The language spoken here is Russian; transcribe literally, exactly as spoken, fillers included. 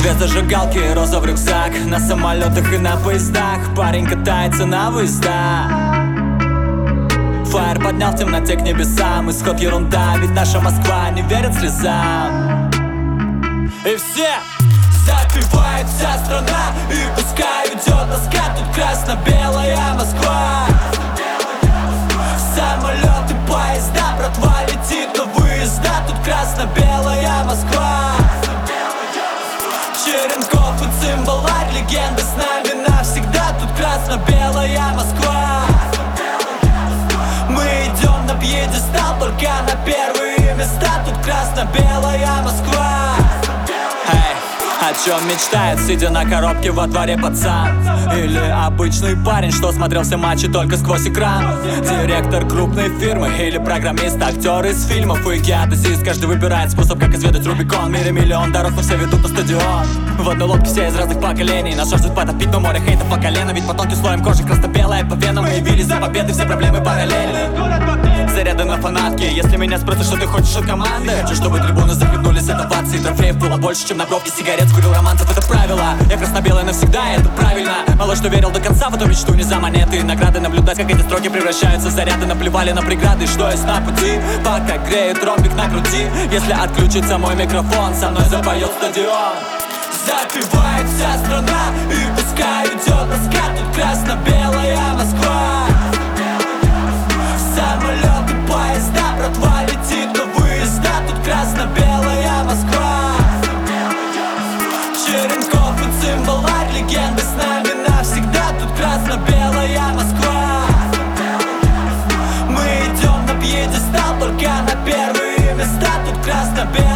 Две зажигалки, роза в рюкзак. На самолетах и на поездах парень катается на выездах. Фаер поднял в темноте к небесам. Исход ерунда, ведь наша Москва не верит слезам. И все запивает вся страна, и пускай идет тоска. Тут красно-белая Москва. Самолеты, поезда, братва летит на выезда. Тут красно-белая Москва. Черенков и Цимбаларь, легенды с нами навсегда. Тут красно-белая Москва. Мы идем на пьедестал, только на первые места. Тут красно-белая Москва. О чем мечтает, сидя на коробке во дворе пацан? Или обычный парень, что смотрел все матчи только сквозь экран? Директор крупной фирмы или программист, актер из фильмов и геодезист. Каждый выбирает способ, как изведать Рубикон. В мире миллион дорог, но все ведут на стадион. В одной лодке все из разных поколений. Нас жаждут потопить, но море хейта по колено. Ведь по тонким слоям кожи красно-белая по венам. Мы явились за победы, все проблемы параллельны. Заряды на фанатки. Если меня спросят, что ты хочешь от команды, хочу, чтобы трибуны захлебнулись овации. Трофеев было больше, чем на пробке сигарет. Курил романцев, это правило. Я красно-белая навсегда, и это правильно. Мало что верил до конца в эту мечту, не за монеты и награды. Наблюдать, как эти строки превращаются в заряды. Наплевали на преграды, что есть на пути. Пока греет ромбик на груди. Если отключится мой микрофон, со мной запоет стадион. Запивает вся страна, и пускай идет тоска. Тут красно-белая Москва. Самолеты, поезда, братва летит на выезда. Тут красно-белая Москва. Черенков и Цимбаларь, легенды с нами навсегда. Тут красно-белая Москва. Мы идем на пьедестал, только на первые места. Тут красно-белая